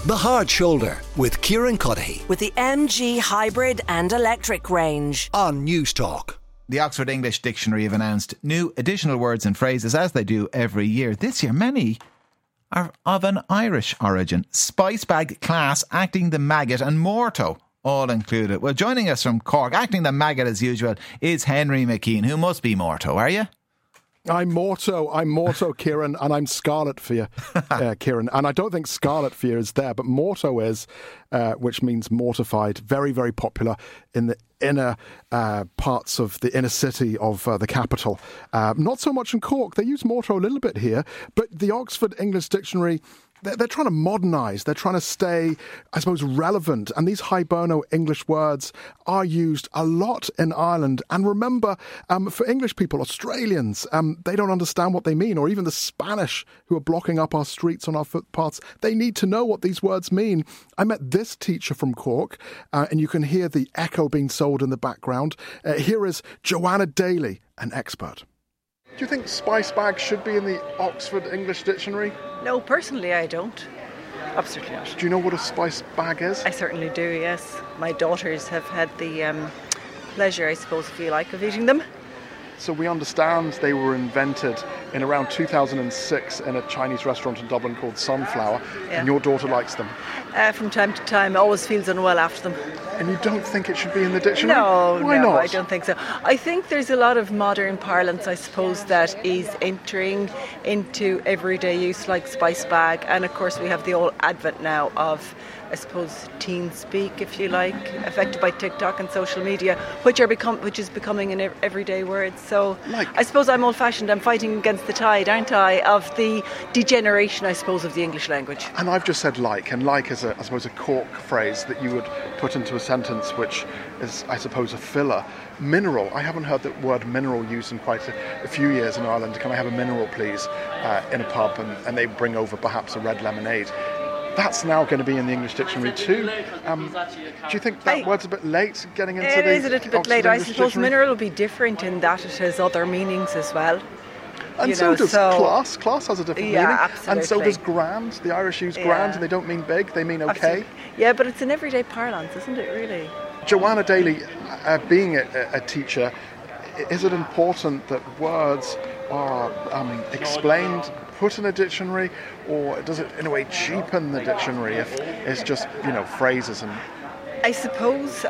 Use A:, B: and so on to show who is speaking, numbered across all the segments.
A: The Hard Shoulder with Kieran Cuddihy
B: with the MG hybrid and electric range
A: on News Talk.
C: The Oxford English Dictionary have announced new additional words and phrases, as they do every year. This year, many are of an Irish origin. Spice bag, class, acting the maggot and morto, all included. Well, joining us from Cork, acting the maggot as usual, is Henry McKean, who must be morto, are you?
D: I'm Morto, Kieran, and I'm Scarlet Fear, Kieran. And I don't think Scarlet Fear is there, but Morto is, which means mortified. Very, very popular in the inner parts of the inner city of the capital. Not so much in Cork. They use Morto a little bit here, but the Oxford English Dictionary, they're trying to modernise. They're trying to stay, I suppose, relevant. And these Hiberno English words are used a lot in Ireland. And remember, for English people, Australians, they don't understand what they mean. Or even the Spanish who are blocking up our streets on our footpaths. They need to know what these words mean. I met this teacher from Cork, and you can hear the echo being sold in the background. Here is Joanna Daly, an expert. Do you think spice bag should be in the Oxford English Dictionary?
E: No, personally I don't. Absolutely not.
D: Do you know what a spice bag is?
E: I certainly do, yes. My daughters have had the pleasure, I suppose, if you like, of eating them.
D: So we understand they were invented in around 2006 in a Chinese restaurant in Dublin called Sunflower, and your daughter likes them.
E: From time to time, always feels unwell after them.
D: And you don't think it should be in the dictionary?
E: Why
D: not?
E: I don't think so. I think there's a lot of modern parlance, I suppose, that is entering into everyday use, like spice bag. And of course, we have the whole advent now of, I suppose, teen speak, if you like, affected by TikTok and social media, which is becoming an everyday word. So I suppose I'm old-fashioned. I'm fighting against the tide, aren't I, of the degeneration, I suppose, of the English language.
D: And I've just said and like is, I suppose, a Cork phrase that you would put into a sentence, which is, I suppose, a filler. Mineral. I haven't heard the word mineral used in quite a few years in Ireland. Can I have a mineral, please, in a pub? And they bring over perhaps a red lemonade. That's now going to be in the English dictionary too. Do you think that word's a bit late getting into
E: it
D: the
E: It is a little bit
D: Oxford
E: late.
D: English
E: I suppose
D: dictionary?
E: mineral will be different in that it has other meanings as well.
D: And so does class. Class has a different meaning.
E: Absolutely.
D: And so does grand. The Irish use grand and they don't mean big, they mean okay.
E: Absolutely. Yeah, but it's an everyday parlance, isn't it, really?
D: Joanna Daly, being a teacher, is it important that words are explained, put in a dictionary, or does it in a way cheapen the dictionary if it's just, phrases and...
E: I suppose,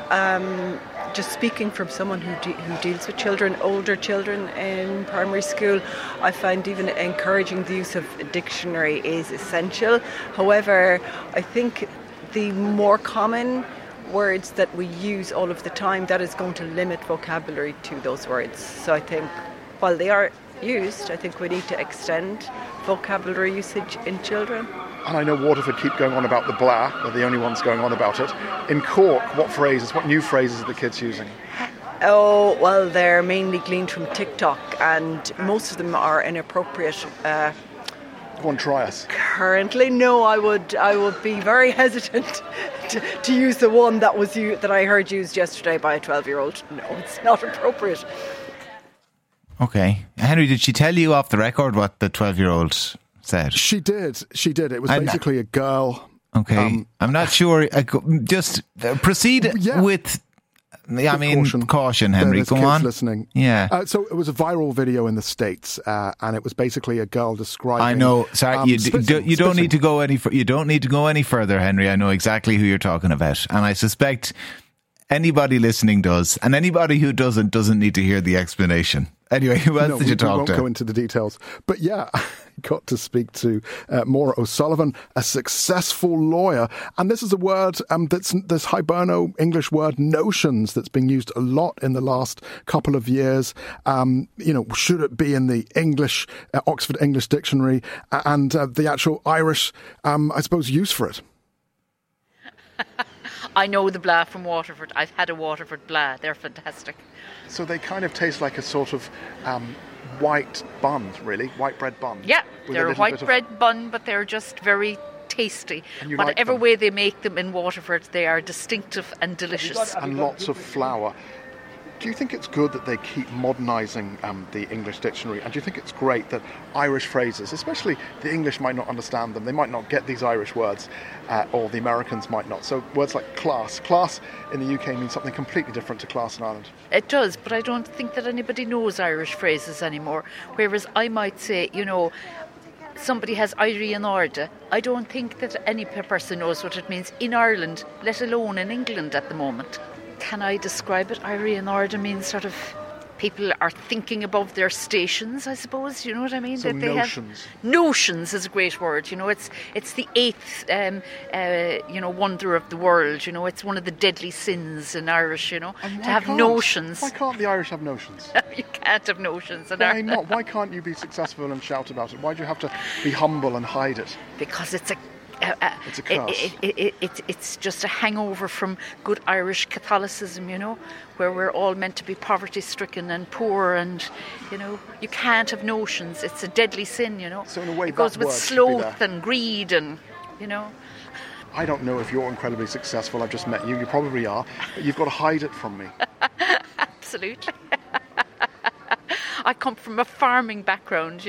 E: just speaking from someone who deals with children, older children in primary school, I find even encouraging the use of a dictionary is essential. However, I think the more common words that we use all of the time, that is going to limit vocabulary to those words. So I think while they are used, I think we need to extend vocabulary usage in children.
D: And I know Waterford keep going on about the blah, they're the only ones going on about it. In Cork, what new phrases are the kids using?
E: Oh, well, they're mainly gleaned from TikTok, and most of them are inappropriate.
D: Go on, try us.
E: Currently, no, I would be very hesitant to use the one that I heard used yesterday by a 12-year-old. No, it's not appropriate.
C: Okay. Henry, did she tell you off the record what the 12-year-old said?
D: She did. It was basically a girl.
C: Okay. I'm not sure. Just proceed with... caution, Henry.
D: There's
C: Go
D: kids
C: on.
D: Listening.
C: Yeah.
D: So it was a viral video in the States, and it was basically a girl describing.
C: I know. Sorry, you don't need to go any. You don't need to go any further, Henry. I know exactly who you're talking about, and I suspect anybody listening does, and anybody who doesn't need to hear the explanation. Anyway, who else did you talk to?
D: We won't go into the details, but yeah. Got to speak to Maura O'Sullivan, a successful lawyer. And this is a word that's this Hiberno English word notions that's been used a lot in the last couple of years. Should it be in the English, Oxford English Dictionary and the actual Irish, I suppose, use for it?
F: I know the blah from Waterford. I've had a Waterford blah. They're fantastic.
D: So they kind of taste like a sort of... white bun, really? White bread bun?
F: Yeah, they're a white bread bun, but they're just very tasty.
D: Whatever
F: way they make them in Waterford, they are distinctive and delicious.
D: And lots of flour. Do you think it's good that they keep modernising the English dictionary? And do you think it's great that Irish phrases, especially the English might not understand them, they might not get these Irish words, or the Americans might not. So words like class. Class in the UK means something completely different to class in Ireland.
F: It does, but I don't think that anybody knows Irish phrases anymore. Whereas I might say, somebody has Éirí an Airde. I don't think that any person knows what it means in Ireland, let alone in England at the moment. Can I describe it? Éirí an Airde means sort of people are thinking above their stations, I suppose. You know what I mean?
D: So
F: that they
D: notions.
F: Notions is a great word. It's the eighth, wonder of the world. It's one of the deadly sins in Irish. To have notions.
D: Why can't the Irish have notions?
F: You can't have notions in
D: Why
F: Ireland.
D: not? Why can't you be successful and shout about it? Why do you have to be humble and hide it?
F: Because it's a
D: curse.
F: It's just a hangover from good Irish Catholicism, where we're all meant to be poverty-stricken and poor, and you can't have notions. It's a deadly sin,
D: So in a way,
F: it goes
D: that
F: with
D: word should be
F: sloth
D: there.
F: and greed, and
D: I don't know if you're incredibly successful. I've just met you. You probably are, but you've got to hide it from me.
F: Absolutely. I come from a farming background,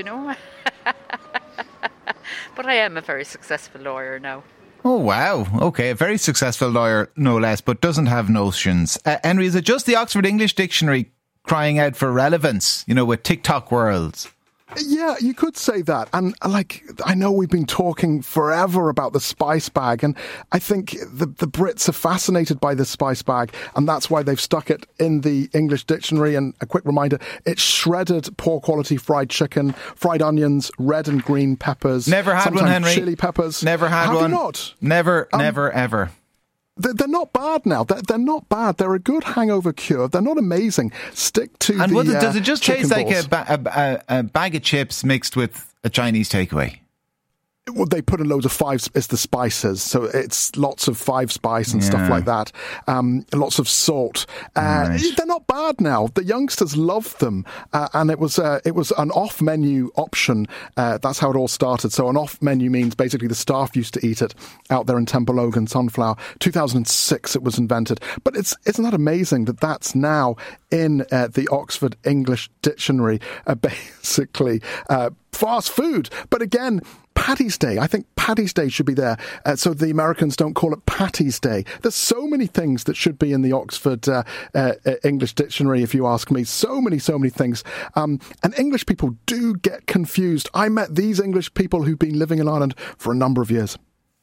F: But I am a very successful lawyer now.
C: Oh, wow. Okay, a very successful lawyer, no less, but doesn't have notions. Henry, is it just the Oxford English Dictionary crying out for relevance, with TikTok worlds?
D: Yeah, you could say that. And I know we've been talking forever about the spice bag, and I think the Brits are fascinated by the spice bag, and that's why they've stuck it in the English dictionary. And a quick reminder, it's shredded poor quality fried chicken, fried onions, red and green peppers.
C: Never had one, Henry.
D: Chili peppers.
C: Never had
D: Have
C: one.
D: you not?
C: Never, ever.
D: They're not bad now. They're not bad. They're a good hangover cure. They're not amazing. Stick to
C: and does it just
D: chicken
C: taste like
D: balls.
C: a bag of chips mixed with a Chinese takeaway?
D: Well, they put in loads of fives as the spices, so it's lots of five spice and stuff like that. Lots of salt.
C: Right.
D: They're not bad now. The youngsters love them, and it was an off menu option. That's how it all started. So an off menu means basically the staff used to eat it out there in Temple Ogan, Sunflower. 2006 it was invented, but isn't that amazing that that's now in the Oxford English Dictionary? Basically, fast food, but again. Paddy's Day. I think Paddy's Day should be there so the Americans don't call it Patty's Day. There's so many things that should be in the Oxford English Dictionary, if you ask me. So many things. And English people do get confused. I met these English people who've been living in Ireland for a number of years.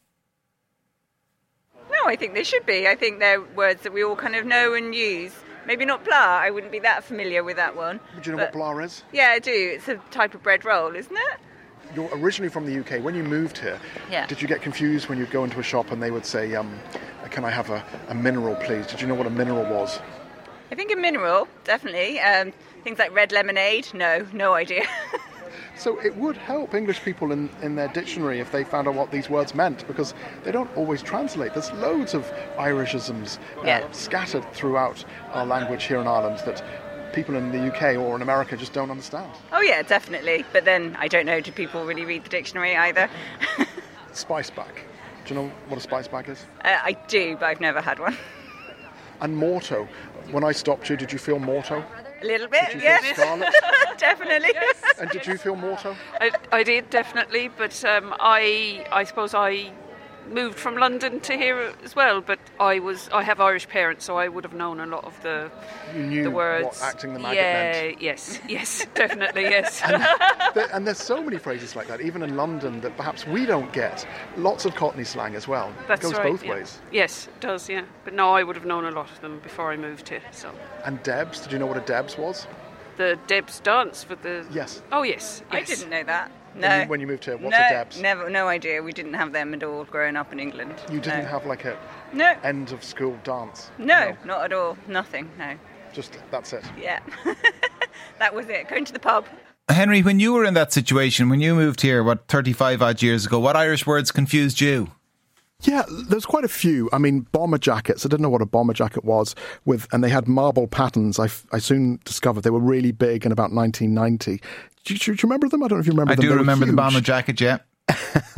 G: No, I think they should be. I think they're words that we all kind of know and use. Maybe not blah. I wouldn't be that familiar with that one.
D: Do you know what blah is?
G: Yeah, I do. It's a type of bread roll, isn't it?
D: You're originally from the UK. When you moved here, did you get confused when you'd go into a shop and they would say, can I have a mineral, please? Did you know what a mineral was?
G: I think a mineral, definitely. Things like red lemonade, no idea.
D: So it would help English people in their dictionary if they found out what these words meant, because they don't always translate. There's loads of Irishisms scattered throughout our language here in Ireland that people in the UK or in America just don't understand.
G: Oh yeah, definitely. But then, I don't know, do people really read the dictionary either?
D: Spice bag. Do you know what a spice bag is?
G: I do, but I've never had one.
D: And Morto. When I stopped you, did you feel Morto?
G: A little bit,
D: Did you
G: yes.
D: feel Scarlet?
G: Definitely.
D: And did you feel Morto?
H: I did, definitely, but I suppose I moved from London to here as well, but I have Irish parents, so I would have known a lot of the words.
D: What acting the maggot meant.
H: Yes, definitely, yes.
D: And there's so many phrases like that, even in London, that perhaps we don't get. Lots of Cockney slang as well.
H: That's
D: it goes
H: right,
D: both ways.
H: Yes, it does, yeah. But no, I would have known a lot of them before I moved here. So.
D: And Debs, did you know what a Debs was?
H: The Debs dance for the...
D: Yes.
H: Oh, yes.
G: I didn't know that. No.
D: When you moved here, what's a Debs?
G: No idea. We didn't have them at all growing up in England.
D: You didn't have like a end of school dance?
G: No, not at all. Nothing, no.
D: Just, that's it?
G: Yeah. That was it. Going to the pub.
C: Henry, when you were in that situation, when you moved here, 35 odd years ago, what Irish words confused you?
D: Yeah, there's quite a few. I mean, bomber jackets. I didn't know what a bomber jacket was, and they had marble patterns. I soon discovered they were really big in about 1990. Do you remember them? I don't know if you remember them.
C: I do remember the bomber jacket, yeah.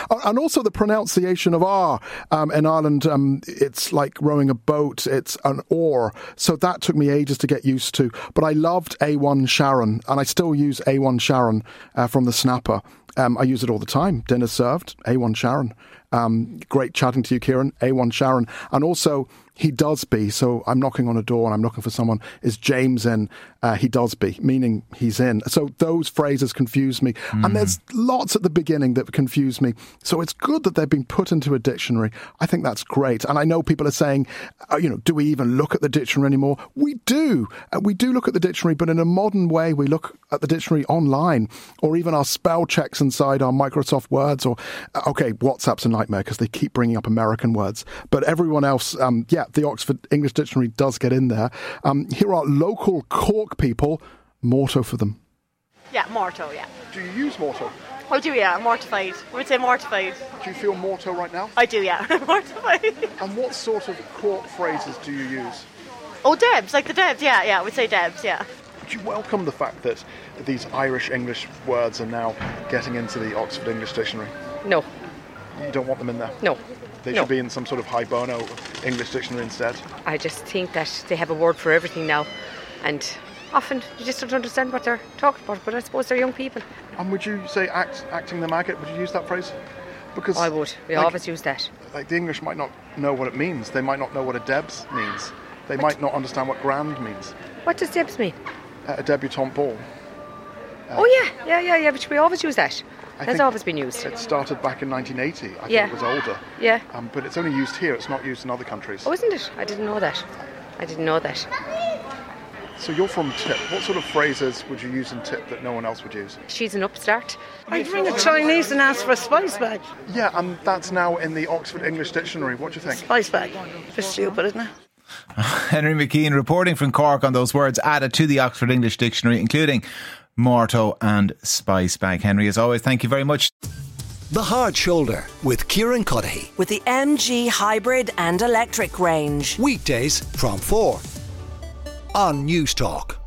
D: And also the pronunciation of R. In Ireland, it's like rowing a boat. It's an oar. So that took me ages to get used to. But I loved A1 Sharon, and I still use A1 Sharon from the Snapper. I use it all the time. Dinner served, A1 Sharon. Great chatting to you, Kieran. A1 Sharon. And also, he does be. So I'm knocking on a door and I'm looking for someone. Is James in? He does be, meaning he's in. So those phrases confuse me. And there's lots at the beginning that confuse me. So it's good that they've been put into a dictionary. I think that's great. And I know people are saying, do we even look at the dictionary anymore? We do. We do look at the dictionary, but in a modern way, we look at the dictionary online, or even our spell checks inside our Microsoft Words, or, WhatsApp's a nightmare because they keep bringing up American words. But everyone else, the Oxford English Dictionary does get in there. Here are local Cork people, Morto for them.
I: Yeah, Morto, yeah.
D: Do you use Morto?
I: I do, yeah. I'm mortified. I would say mortified.
D: Do you feel Morto right now?
I: I do, yeah. Mortified.
D: And what sort of Cork phrases do you use?
I: Oh, Debs, like the Debs, yeah. I would say Debs, yeah.
D: Would you welcome the fact that these Irish English words are now getting into the Oxford English Dictionary?
J: No.
D: You don't want them in there?
J: No.
D: They should be in some sort of high bono English dictionary instead?
J: I just think that they have a word for everything now, and often you just don't understand what they're talking about, but I suppose they're young people.
D: And would you say acting the maggot? Would you use that phrase? Because
J: I would. We always use that.
D: Like the English might not know what it means. They might not know what a Debs means. They might not understand what grand means.
J: What does Debs mean?
D: A debutante ball.
J: Yeah, but we always use that. That's always been used.
D: It started back in 1980. I thought it was older.
J: Yeah.
D: But it's only used here. It's not used in other countries.
J: Oh, isn't it? I didn't know that.
D: So you're from Tip. What sort of phrases would you use in Tip that no one else would use?
J: She's an upstart.
K: I'd ring a Chinese and ask for a spice bag.
D: Yeah, and that's now in the Oxford English Dictionary. What do you think?
K: Spice bag. Just stupid, isn't it?
C: Henry McKean reporting from Cork on those words added to the Oxford English Dictionary, including Morto and spice bag. Henry, as always, thank you very much.
A: The Hard Shoulder with Kieran Cuddihy.
B: With the MG hybrid and electric range.
A: Weekdays from 4 on News Talk.